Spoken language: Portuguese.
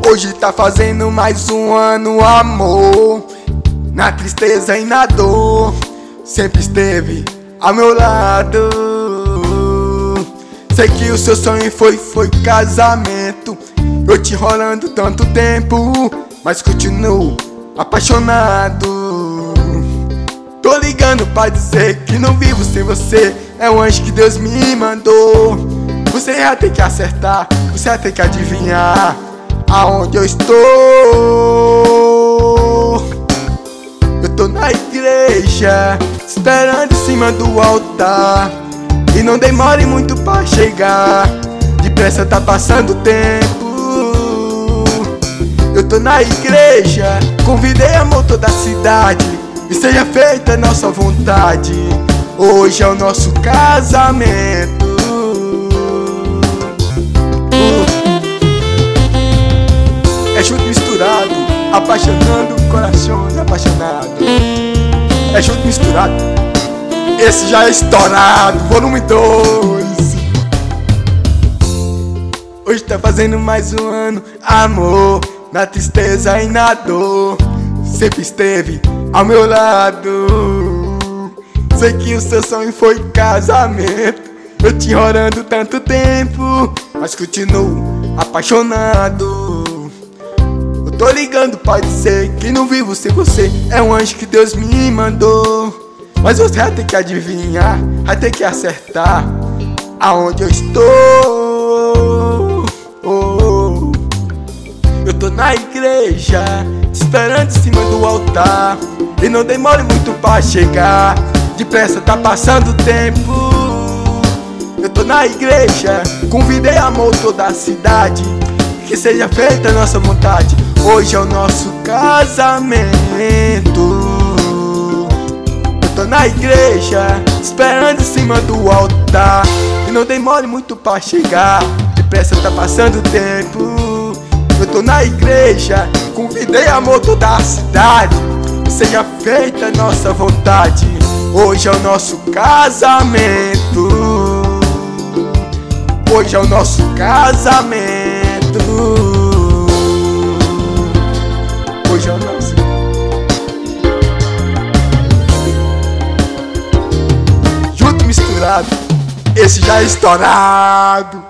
Hoje tá fazendo mais um ano, amor. Na tristeza e na dor, sempre esteve ao meu lado. Sei que o seu sonho foi casamento. Eu te enrolando tanto tempo, mas continuo apaixonado. Tô ligando pra dizer que não vivo sem você. É um anjo que Deus me mandou. Você já tem que acertar, você já tem que adivinhar aonde eu estou. Eu tô na igreja, esperando em cima do altar. E não demore muito pra chegar, depressa tá passando o tempo. Eu tô na igreja, convidei amor toda a cidade. E seja feita a nossa vontade. Hoje é o nosso casamento. É junto misturado, apaixonando corações apaixonados. É junto misturado, esse já é estourado, volume 2. Hoje tá fazendo mais um ano, amor. Na tristeza e na dor, sempre esteve ao meu lado. Sei que o seu sonho foi casamento. Eu te enrolando tanto tempo, mas continuo apaixonado. Eu tô ligando pra dizer que não vivo sem você. É um anjo que Deus me mandou. Mas você vai ter que adivinhar, vai ter que acertar aonde eu estou. Eu tô na igreja, esperando em cima do altar. E não demore muito pra chegar, depressa tá passando o tempo. Eu tô na igreja, convidei amor toda a cidade. Que seja feita a nossa vontade. Hoje é o nosso casamento. Eu tô na igreja, esperando em cima do altar. E não demore muito pra chegar, depressa tá passando o tempo. Eu tô na igreja, convidei amor toda a cidade. Que seja feita a nossa vontade. Hoje é o nosso casamento. Hoje é o nosso casamento. Hoje é o nosso. Junto misturado, esse já é estourado.